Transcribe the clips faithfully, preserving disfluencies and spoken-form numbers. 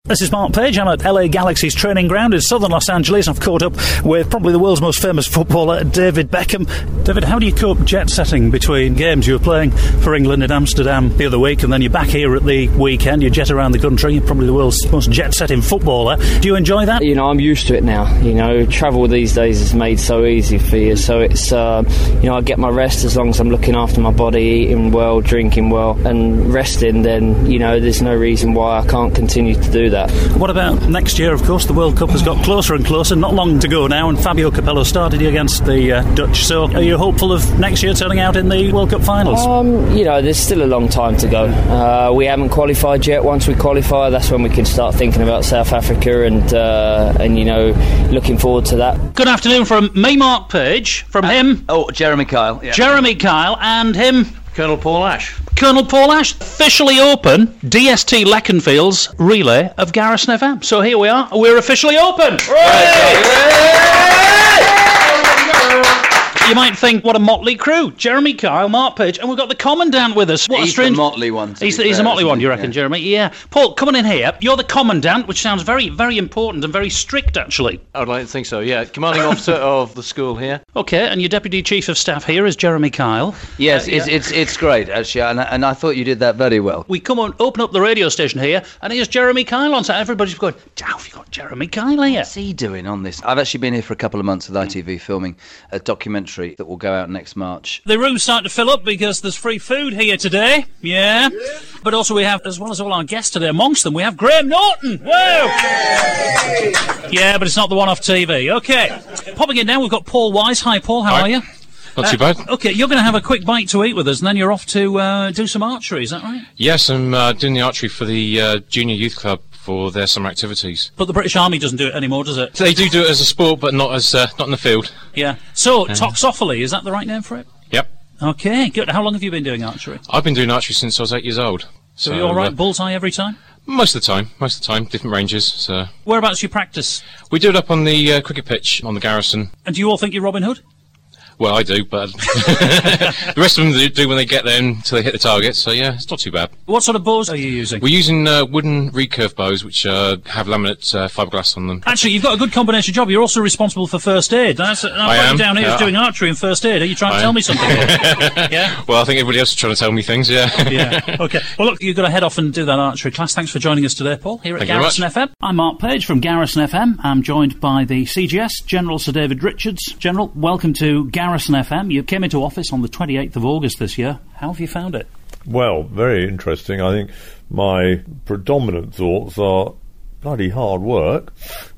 This is Mark Page. I'm at L A Galaxy's training ground in southern Los Angeles. I've caught up with probably the world's most famous footballer, David Beckham. David, how do you cope jet-setting between games? You were playing for England in Amsterdam the other week, and then you're back here at the weekend. You jet around the country. You're probably the world's most jet-setting footballer. Do you enjoy that? You know, I'm used to it now. You know, travel these days is made so easy for you. So it's, uh, you know, I get my rest as long as I'm looking after my body, eating well, drinking well, and resting. Then, you know, there's no reason why I can't continue to do that. What about next year? Of course, the World Cup has got closer and closer. Not long to go now, and Fabio Capello started against the uh, Dutch. So, are you hopeful of next year turning out in the World Cup finals? Um, you know, there's still a long time to go. Uh, we haven't qualified yet. Once we qualify, that's when we can start thinking about South Africa and uh, and you know, looking forward to that. Good afternoon from me, Mark Page. From uh, him, oh, Jeremy Kyle. Yeah. Jeremy Kyle, and him, Colonel Paul Ash. Colonel Paul Ash, officially open D S T Leconfield's relay of Garrison F M. So here we are, we're officially open! You might think, what a motley crew. Jeremy Kyle, Mark Page, and we've got the Commandant with us. What he's a strange... the motley one. He's, the, he's fair, a motley one, he? you reckon, yeah. Jeremy? Yeah. Paul, coming in here, you're the Commandant, which sounds very, very important and very strict, actually. I would like to think so, yeah. Commanding officer of the school here. OK, and your Deputy Chief of Staff here is Jeremy Kyle. Yes, uh, it's, yeah. it's it's great, actually, and, and I thought you did that very well. We come and open up the radio station here, and here's Jeremy Kyle on, so everybody's going, how have you got Jeremy Kyle here? What's he doing on this? I've actually been here for a couple of months with I T V filming a documentary that will go out next March. The room's starting to fill up because there's free food here today, yeah. yeah. But also we have, as well as all our guests today, amongst them, we have Graham Norton. Whoa! Yeah, but it's not the one off T V. OK, popping in now, we've got Paul Wise. Hi, Paul, how Hi. are you? Not uh, too bad. OK, you're going to have a quick bite to eat with us, and then you're off to uh, do some archery, is that right? Yes, I'm uh, doing the archery for the uh, Junior Youth Club for their summer activities. But the British Army doesn't do it anymore, does it? They do do it as a sport, but not as uh, not in the field. Yeah. So, uh, toxophily, is that the right name for it? Yep. OK, good. How long have you been doing archery? I've been doing archery since I was eight years old. So, so you're all right, uh, bullseye every time? Most of the time, most of the time, different ranges. So. Whereabouts do you practice? We do it up on the uh, cricket pitch on the Garrison. And do you all think you're Robin Hood? Well, I do, but the rest of them do when they get there until they hit the target, so yeah, it's not too bad. What sort of bows are you using? We're using uh, wooden recurve bows, which uh, have laminate uh, fiberglass on them. Actually, you've got a good combination job. You're also responsible for first aid. That's, I've I am. You down here yeah. as doing archery and first aid. Are you trying I to tell am. me something? Yeah? Well, I think everybody else is trying to tell me things, yeah. Yeah, OK. Well, look, you've got to head off and do that archery class. Thanks for joining us today, Paul, here at Thank Garrison F M. I'm Mark Page from Garrison F M. I'm joined by the C G S, General Sir David Richards. General, welcome to Garrison F M. You came into office on the twenty-eighth of August this year. How have you found it? Well, very interesting. I think my predominant thoughts are bloody hard work,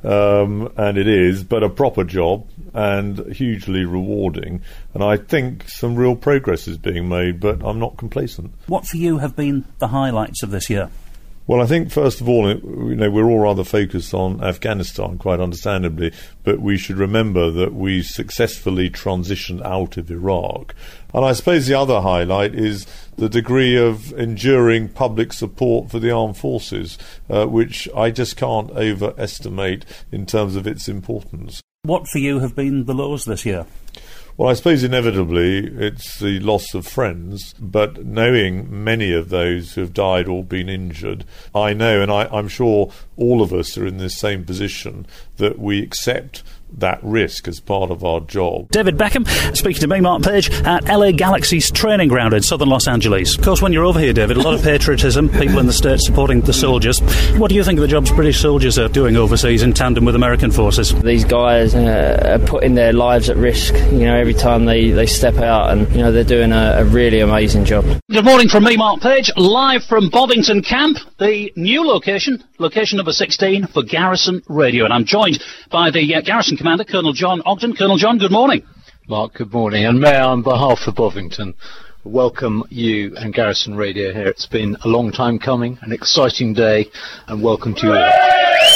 um, and it is, but a proper job and hugely rewarding. And I think some real progress is being made, but I'm not complacent. What for you have been the highlights of this year? Well, I think, first of all, you know, we're all rather focused on Afghanistan, quite understandably, but we should remember that we successfully transitioned out of Iraq. And I suppose the other highlight is the degree of enduring public support for the armed forces, uh, which I just can't overestimate in terms of its importance. What for you have been the lows this year? Well, I suppose inevitably it's the loss of friends, but knowing many of those who have died or been injured, I know, and I, I'm sure all of us are in this same position, that we accept that risk as part of our job. David Beckham, speaking to me, Mark Page, at L A Galaxy's training ground in southern Los Angeles. Of course, when you're over here, David, a lot of patriotism, people in the States supporting the soldiers. What do you think of the jobs British soldiers are doing overseas in tandem with American forces? These guys uh, are putting their lives at risk, you know, every time they, they step out, and, you know, they're doing a, a really amazing job. Good morning from me, Mark Page, live from Bovington Camp, the new location, location number sixteen for Garrison Radio. And I'm joined by the uh, Garrison Commander, Colonel John Ogden. Colonel John, good morning. Mark, good morning. And may I, on behalf of Bovington, welcome you and Garrison Radio here. It's been a long time coming, an exciting day, and welcome to you all.